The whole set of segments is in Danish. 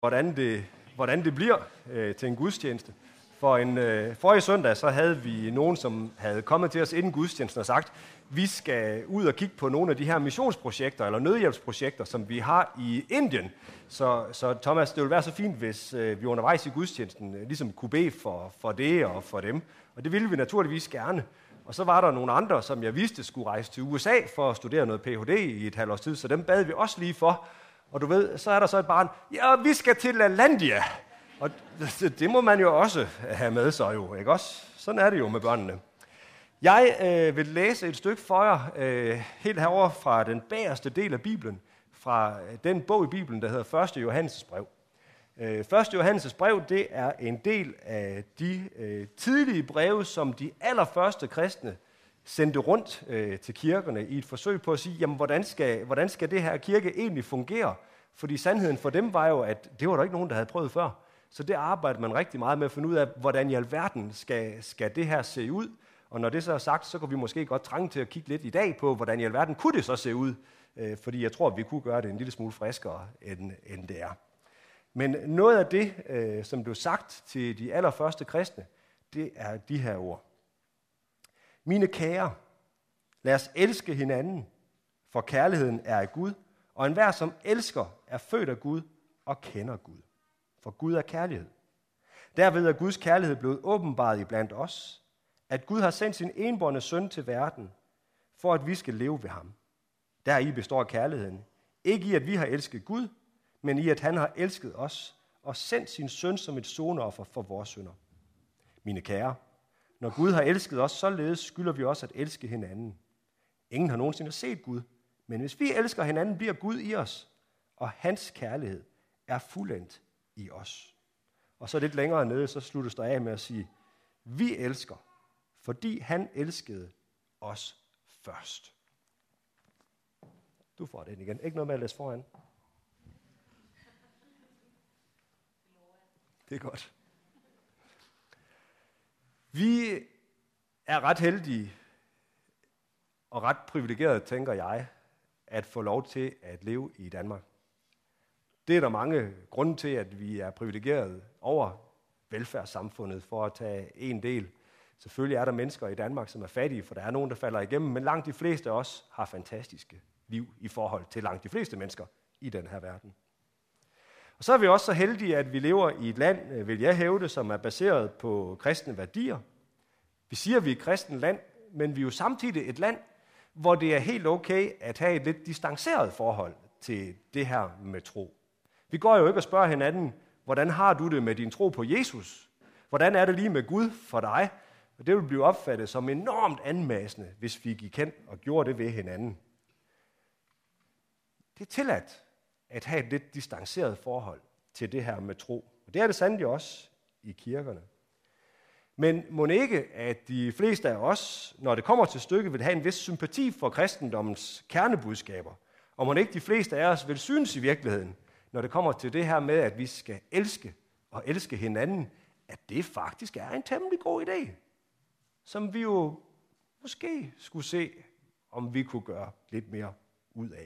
hvordan det bliver til en gudstjeneste. For forrige søndag så havde vi nogen, som havde kommet til os inden gudstjenesten og sagt, vi skal ud og kigge på nogle af de her missionsprojekter eller nødhjælpsprojekter, som vi har i Indien. Så Thomas, det ville være så fint, hvis vi undervejs i gudstjenesten ligesom kunne bede for det og for dem. Og det ville vi naturligvis gerne. Og så var der nogle andre, som jeg vidste skulle rejse til USA for at studere noget Ph.D. i et halvt års tid, så dem bad vi også lige for. Og du ved, så er der så et barn, ja, vi skal til LaLandia. Og det må man jo også have med sig jo, ikke også? Sådan er det jo med børnene. Jeg vil læse et stykke for jer, helt herover fra den bagerste del af Bibelen, fra den bog i Bibelen, der hedder 1. Johannes brev. 1. Johannes brev, det er en del af de tidlige breve, som de allerførste kristne sendte rundt til kirkerne i et forsøg på at sige, jamen hvordan skal det her kirke egentlig fungere? Fordi sandheden for dem var jo, at det var der ikke nogen, der havde prøvet før. Så det arbejdede man rigtig meget med at finde ud af, hvordan i alverden skal det her se ud. Og når det så er sagt, så kan vi måske godt trænge til at kigge lidt i dag på, hvordan i alverden kunne det så se ud. Fordi jeg tror, at vi kunne gøre det en lille smule friskere, end det er. Men noget af det, som blev sagt til de allerførste kristne, det er de her ord. Mine kære, lad os elske hinanden, for kærligheden er af Gud, og enhver, som elsker, er født af Gud og kender Gud. For Gud er kærlighed. Derved er Guds kærlighed blevet åbenbaret iblandt os, at Gud har sendt sin enbårne søn til verden, for at vi skal leve ved ham. Deri består kærligheden. Ikke i, at vi har elsket Gud, men i, at han har elsket os og sendt sin søn som et soneoffer for vores synder. Mine kære, når Gud har elsket os, således skylder vi også at elske hinanden. Ingen har nogensinde set Gud, men hvis vi elsker hinanden, bliver Gud i os, og hans kærlighed er fuldendt i os. Og så lidt længere nede, så sluttes der af med at sige, vi elsker, fordi han elskede os først. Du får den igen. Ikke noget med at læse foran. Det er godt. Vi er ret heldige og ret privilegerede, tænker jeg, at få lov til at leve i Danmark. Det er der mange grunde til, at vi er privilegerede over velfærdssamfundet for at tage en del. Selvfølgelig er der mennesker i Danmark, som er fattige, for der er nogen, der falder igennem, men langt de fleste af os har fantastiske liv i forhold til langt de fleste mennesker i den her verden. Og så er vi også så heldige, at vi lever i et land, vil jeg hævde, som er baseret på kristne værdier. Vi siger, at vi er et kristent land, men vi er jo samtidig et land, hvor det er helt okay at have et lidt distanceret forhold til det her med tro. Vi går jo ikke og spørger hinanden, hvordan har du det med din tro på Jesus? Hvordan er det lige med Gud for dig? Og det vil blive opfattet som enormt anmassende, hvis vi gik hen og gjorde det ved hinanden. Det er tilladt at have et lidt distanceret forhold til det her med tro. Og det er det sandelig også i kirkerne. Men må ikke, at de fleste af os, når det kommer til stykket, vil have en vis sympati for kristendommens kernebudskaber. Og må ikke de fleste af os vil synes i virkeligheden, når det kommer til det her med, at vi skal elske og elske hinanden, at det faktisk er en temmelig god idé, som vi jo måske skulle se, om vi kunne gøre lidt mere ud af.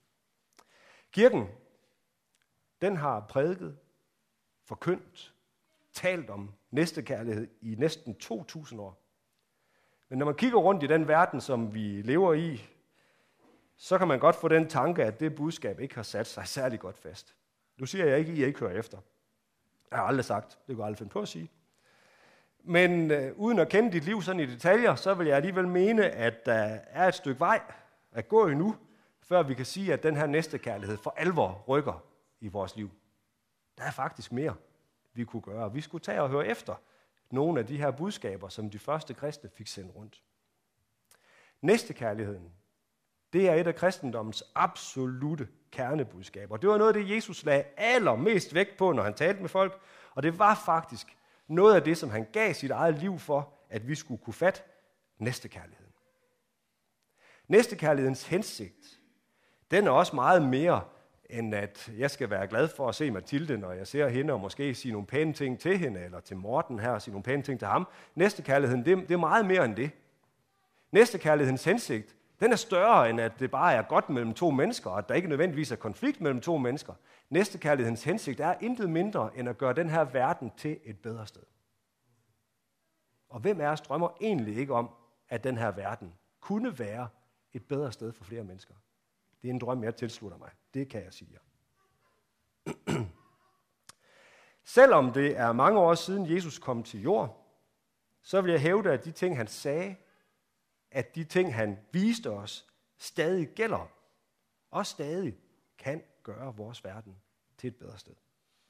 Kirken, den har prædiket, forkyndt, talt om næstekærlighed i næsten 2000 år. Men når man kigger rundt i den verden, som vi lever i, så kan man godt få den tanke, at det budskab ikke har sat sig særlig godt fast. Nu siger jeg ikke, at I ikke hører efter. Jeg har aldrig sagt, det kunne jeg aldrig finde på at sige. Men uden at kende dit liv sådan i detaljer, så vil jeg alligevel mene, at der er et stykke vej at gå endnu, før vi kan sige, at den her næstekærlighed for alvor rykker i vores liv. Der er faktisk mere, vi kunne gøre. Vi skulle tage og høre efter nogle af de her budskaber, som de første kristne fik sendt rundt. Næstekærligheden, det er et af kristendommens absolute kernebudskaber. Det var noget af det, Jesus lagde allermest vægt på, når han talte med folk, og det var faktisk noget af det, som han gav sit eget liv for, at vi skulle kunne fatte næstekærligheden. Næstekærlighedens hensigt, den er også meget mere, end at jeg skal være glad for at se Mathilde, når jeg ser hende, og måske sige nogle pæne ting til hende, eller til Morten her, og sige nogle pæne ting til ham. Næstekærligheden, det er meget mere end det. Næstekærlighedens hensigt, den er større, end at det bare er godt mellem to mennesker, og at der ikke nødvendigvis er konflikt mellem to mennesker. Næstekærlighedens hensigt er intet mindre end at gøre den her verden til et bedre sted. Og hvem af os drømmer egentlig ikke om, at den her verden kunne være et bedre sted for flere mennesker? Det er en drøm, jeg tilslutter mig. Det kan jeg sige jer. Selvom det er mange år siden Jesus kom til jord, så vil jeg hævde, at de ting, han sagde, at de ting, han viste os, stadig gælder og stadig kan gøre vores verden til et bedre sted.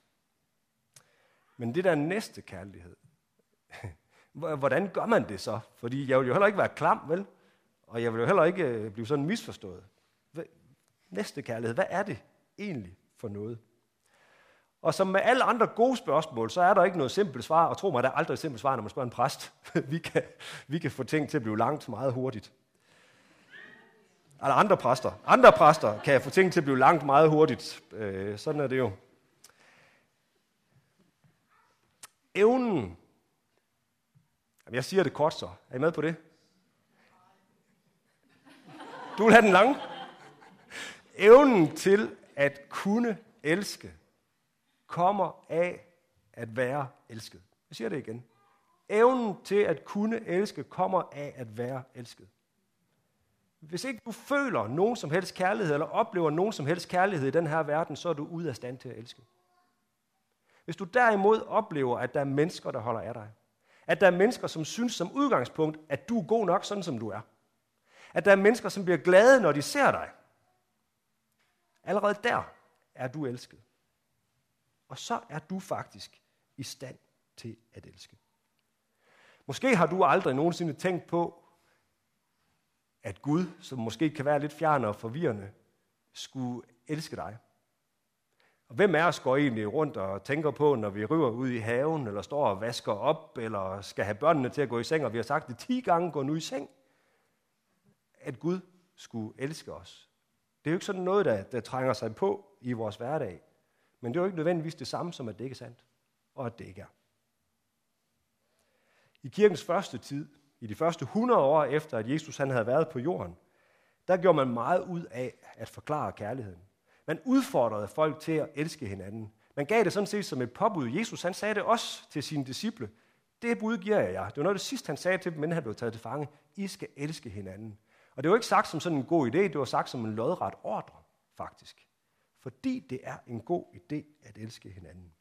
Men det der næste kærlighed, hvordan gør man det så? Fordi jeg vil jo heller ikke være klam, vel? Og jeg vil jo heller ikke blive sådan misforstået. Næste kærlighed, hvad er det egentlig for noget? Og som med alle andre gode spørgsmål, så er der ikke noget simpelt svar, og tro mig, der er aldrig et simpelt svar, når man spørger en præst. vi kan få ting til at blive langt meget hurtigt. Eller andre præster kan få ting til at blive langt meget hurtigt. Sådan er det jo. Evnen. Jeg siger det kort så. Er I med på det? Du vil have den lange? Evnen til at kunne elske kommer af at være elsket. Jeg siger det igen. Evnen til at kunne elske kommer af at være elsket. Hvis ikke du føler nogen som helst kærlighed, eller oplever nogen som helst kærlighed i den her verden, så er du ude af stand til at elske. Hvis du derimod oplever, at der er mennesker, der holder af dig, at der er mennesker, som synes som udgangspunkt, at du er god nok, sådan som du er, at der er mennesker, som bliver glade, når de ser dig, allerede der er du elsket. Og så er du faktisk i stand til at elske. Måske har du aldrig nogensinde tænkt på, at Gud, som måske kan være lidt fjern og forvirrende, skulle elske dig. Og hvem af os går egentlig rundt og tænker på, når vi river ud i haven, eller står og vasker op, eller skal have børnene til at gå i seng, og vi har sagt det 10 gange, gå nu i seng, at Gud skulle elske os. Det er jo ikke sådan noget, der trænger sig på i vores hverdag. Men det er jo ikke nødvendigvis det samme som, at det ikke er sandt, og at det ikke er. I kirkens første tid, i de første 100 år efter, at Jesus han havde været på jorden, der gjorde man meget ud af at forklare kærligheden. Man udfordrede folk til at elske hinanden. Man gav det sådan set som et påbud. Jesus han sagde det også til sine disciple. Det bud giver jeg jer. Det var noget af det sidste, han sagde til dem, inden han blev taget til fange. I skal elske hinanden. Og det var ikke sagt som sådan en god idé, det var sagt som en lodret ordre, faktisk. Fordi det er en god idé at elske hinanden.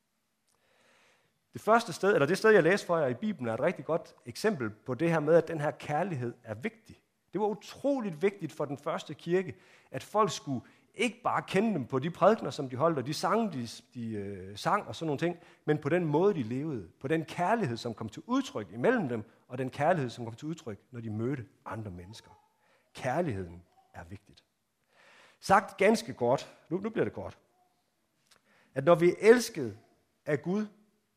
Det sted, jeg læste for jer i Bibelen, er et rigtig godt eksempel på det her med, at den her kærlighed er vigtig. Det var utroligt vigtigt for den første kirke, at folk skulle ikke bare kende dem på de prædikener, som de holdt, og de sange, de sang og sådan nogle ting, men på den måde, de levede. På den kærlighed, som kom til udtryk imellem dem, og den kærlighed, som kom til udtryk, når de mødte andre mennesker. Kærligheden er vigtigt. Sagt ganske kort, nu bliver det kort, at når vi er elsket af Gud,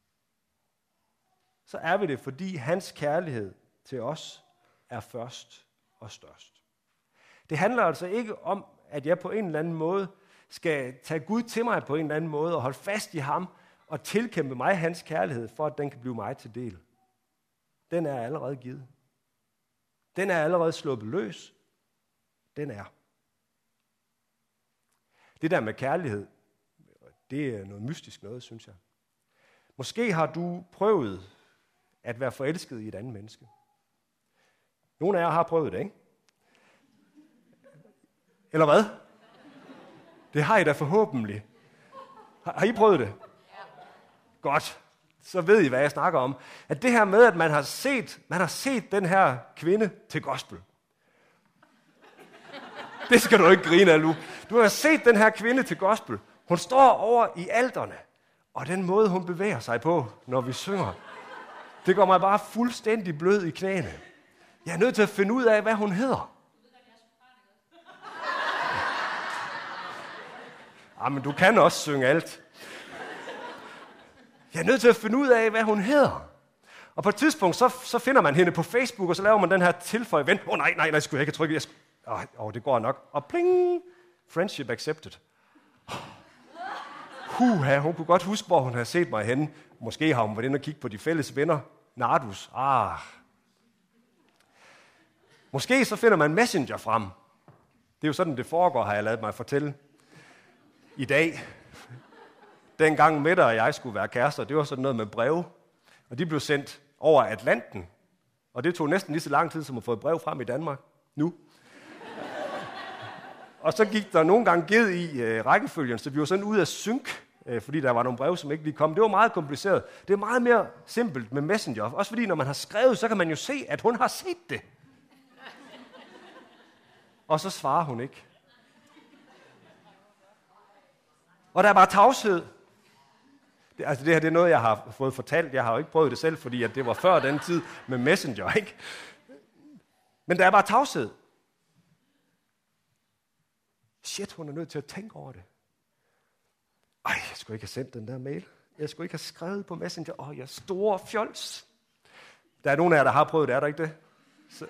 så er vi det, fordi hans kærlighed til os er først og størst. Det handler altså ikke om, at jeg på en eller anden måde skal tage Gud til mig på en eller anden måde og holde fast i ham og tilkæmpe mig hans kærlighed, for at den kan blive mig til del. Den er allerede givet. Den er allerede sluppet løs. Den er. Det der med kærlighed, det er noget mystisk noget, synes jeg. Måske har du prøvet at være forelsket i et andet menneske. Nogle af jer har prøvet det, ikke? Eller hvad? Det har I da forhåbentlig. Har I prøvet det? Godt. Så ved I, hvad jeg snakker om. At det her med, at man har set den her kvinde til gospel. Det skal du ikke grine af, Lu. Du har set den her kvinde til gospel. Hun står over i alterne. Og den måde, hun bevæger sig på, når vi synger, det går mig bare fuldstændig blød i knæene. Jeg er nødt til at finde ud af, hvad hun hedder. Men du kan også synge alt. Jeg er nødt til at finde ud af, hvad hun hedder. Og på et tidspunkt, så finder man hende på Facebook, og så laver man den her tilføje ven. Nej, skulle jeg ikke trykke. Det går nok. Og pling! Friendship accepted. Hun kunne godt huske, hvor hun havde set mig henne. Måske har hun været inde og kigge på de fælles venner. Nardus. Måske så finder man Messenger frem. Det er jo sådan, det foregår, har jeg ladet mig fortælle i dag. dengang Mette og jeg skulle være kærester, det var sådan noget med breve. Og de blev sendt over Atlanten. Og det tog næsten lige så lang tid, som at få et brev frem i Danmark nu. Og så gik der nogle gange ged i rækkefølgen, så vi var sådan ud af synk, fordi der var nogle breve, som ikke lige kom. Det var meget kompliceret. Det er meget mere simpelt med Messenger. Også fordi, når man har skrevet, så kan man jo se, at hun har set det. Og så svarer hun ikke. Og der er bare tavshed. Det her det er noget, jeg har fået fortalt. Jeg har jo ikke prøvet det selv, fordi at det var før den tid med Messenger, ikke? Men der er bare tavshed. Shit, hun er nødt til at tænke over det. Ej, jeg skulle ikke have sendt den der mail. Jeg skulle ikke have skrevet på Messenger. Jeg er store fjols. Der er nogen af jer, der har prøvet det, er der ikke det? Så...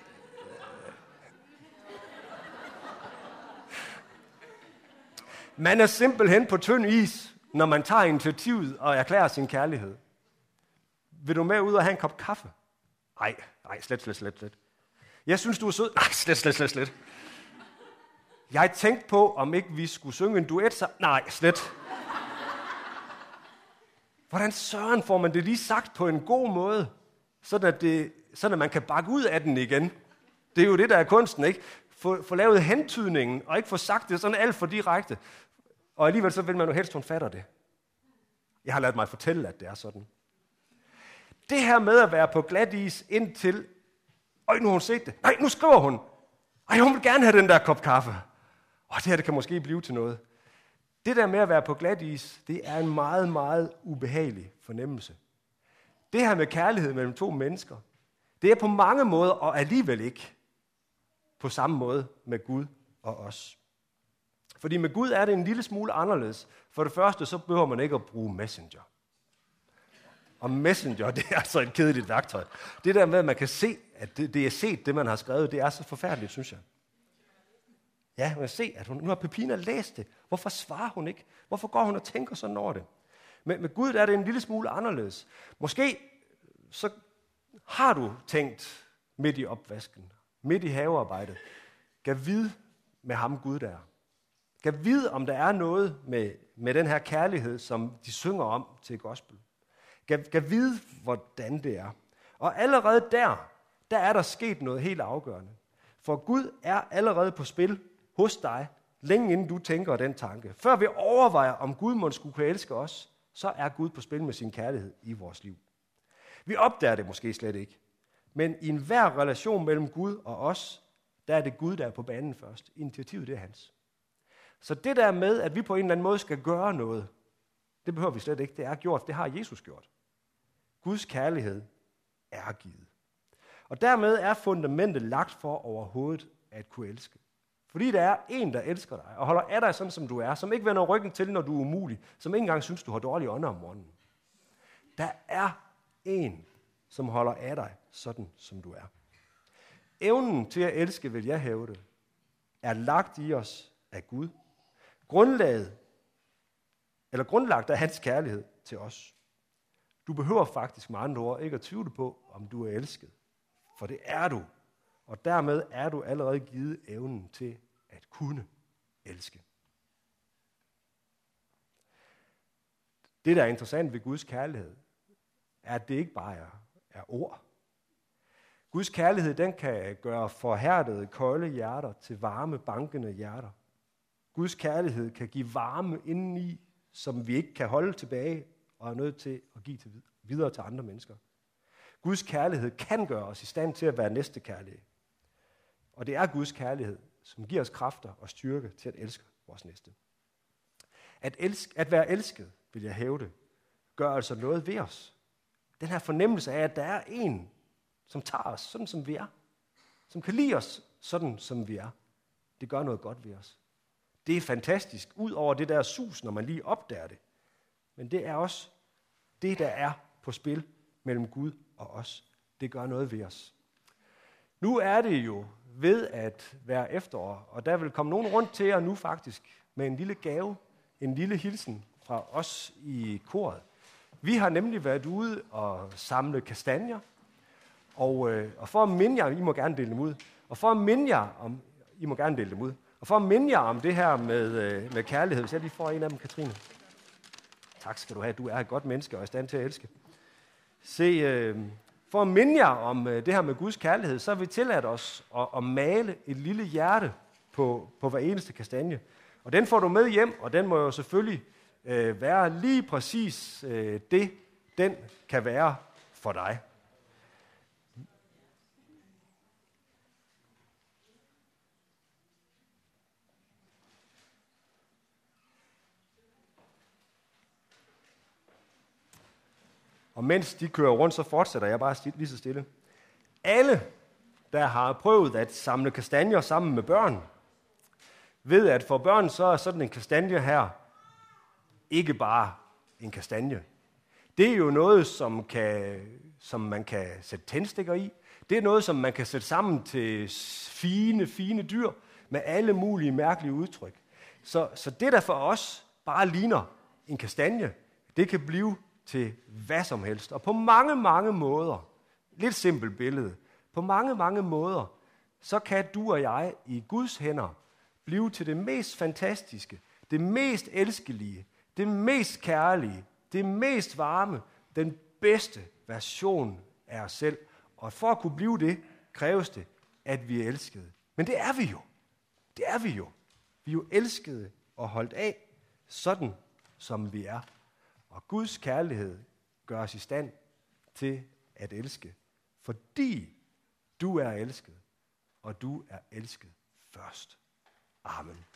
Man er simpelthen på tynd is, når man tager initiativet og erklærer sin kærlighed. Vil du med ud og have en kop kaffe? Nej, slet. Jeg synes, du er sød. Nej, slet. Jeg tænkte på, om ikke vi skulle synge en duet, så... Nej, slet. Hvordan søren får man det lige sagt på en god måde, sådan at man kan bakke ud af den igen? Det er jo det, der er kunsten, ikke? Få lavet hentydningen, og ikke få sagt det sådan alt for direkte. Og alligevel så vil man jo helst, hun fatter det. Jeg har ladet mig fortælle, at det er sådan. Det her med at være på glat is indtil... nu har hun set det. Nej, nu skriver hun. Hun vil gerne have den der kop kaffe. Det her det kan måske blive til noget. Det der med at være på glat is, det er en meget, meget ubehagelig fornemmelse. Det her med kærlighed mellem to mennesker, det er på mange måder, og alligevel ikke på samme måde med Gud og os. Fordi med Gud er det en lille smule anderledes. For det første, så behøver man ikke at bruge Messenger. Og Messenger, det er altså et kedeligt værktøj. Det der med, at man kan se, at det er set, det man har skrevet, det er så forfærdeligt, synes jeg. Ja, man kan se, at nu har Pepina læst det. Hvorfor svarer hun ikke? Hvorfor går hun og tænker sådan over det? Men med Gud er det en lille smule anderledes. Måske så har du tænkt midt i opvasken, midt i havearbejdet. Gav vide med ham Gud der. Gav vide, om der er noget med den her kærlighed, som de synger om til gospel. Gav vide, hvordan det er. Og allerede der er der sket noget helt afgørende. For Gud er allerede på spil hos dig, længe inden du tænker den tanke. Før vi overvejer, om Gud måtte skulle kunne elske os, så er Gud på spil med sin kærlighed i vores liv. Vi opdager det måske slet ikke. Men i enhver relation mellem Gud og os, der er det Gud, der er på banen først. Initiativet, det er hans. Så det der med, at vi på en eller anden måde skal gøre noget, det behøver vi slet ikke. Det er gjort. Det har Jesus gjort. Guds kærlighed er givet. Og dermed er fundamentet lagt for overhovedet at kunne elske. Fordi der er en, der elsker dig og holder af dig sådan, som du er, som ikke vender ryggen til, når du er umulig, som ikke engang synes, du har dårlige ånder om morgenen. Der er en, som holder af dig sådan, som du er. Evnen til at elske, vil jeg hævde, er lagt i os af Gud. Grundlagt af hans kærlighed til os. Du behøver faktisk med andre ord ikke at tvivle på, om du er elsket. For det er du. Og dermed er du allerede givet evnen til at kunne elske. Det, der er interessant ved Guds kærlighed, er, at det ikke bare er ord. Guds kærlighed, den kan gøre forhærdede, kolde hjerter til varme, bankende hjerter. Guds kærlighed kan give varme indeni, som vi ikke kan holde tilbage og er nødt til at give videre til andre mennesker. Guds kærlighed kan gøre os i stand til at være næstekærlige. Og det er Guds kærlighed, som giver os kræfter og styrke til at elske vores næste. At være elsket, vil jeg hævde, gør altså noget ved os. Den her fornemmelse af, at der er en, som tager os sådan, som vi er. Som kan lide os sådan, som vi er. Det gør noget godt ved os. Det er fantastisk, ud over det der sus, når man lige opdager det. Men det er også det, der er på spil mellem Gud og os. Det gør noget ved os. Nu er det jo ved at være efterår, og der vil komme nogen rundt til jer nu faktisk med en lille gave, en lille hilsen fra os i koret. Vi har nemlig været ude og samle kastanjer, og for at minde jer, I må gerne dele dem ud, og for at minde jer om, I må gerne dele dem ud, og for at minde jer om det her med kærlighed, så jeg lige får en af dem, Katrine. Tak skal du have, du er et godt menneske og er i stand til at elske. Se, for at minde jer om det her med Guds kærlighed, så har vi tilladt os at male et lille hjerte på hver eneste kastanje. Og den får du med hjem, og den må jo selvfølgelig være lige præcis det, den kan være for dig. Og mens de kører rundt, så fortsætter jeg bare lige så stille. Alle, der har prøvet at samle kastanjer sammen med børn, ved, at for børn så er sådan en kastanje her ikke bare en kastanje. Det er jo noget, som man kan sætte tændstikker i. Det er noget, som man kan sætte sammen til fine dyr med alle mulige mærkelige udtryk. Så det, der for os bare ligner en kastanje, det kan blive til hvad som helst. Og på mange måder, lidt simpelt billede, på mange måder, så kan du og jeg i Guds hænder blive til det mest fantastiske, det mest elskelige, det mest kærlige, det mest varme, den bedste version af os selv. Og for at kunne blive det, kræves det, at vi er elskede. Men det er vi jo. Det er vi jo. Vi er jo elskede og holdt af, sådan som vi er. Og Guds kærlighed gør os i stand til at elske, fordi du er elsket, og du er elsket først. Amen.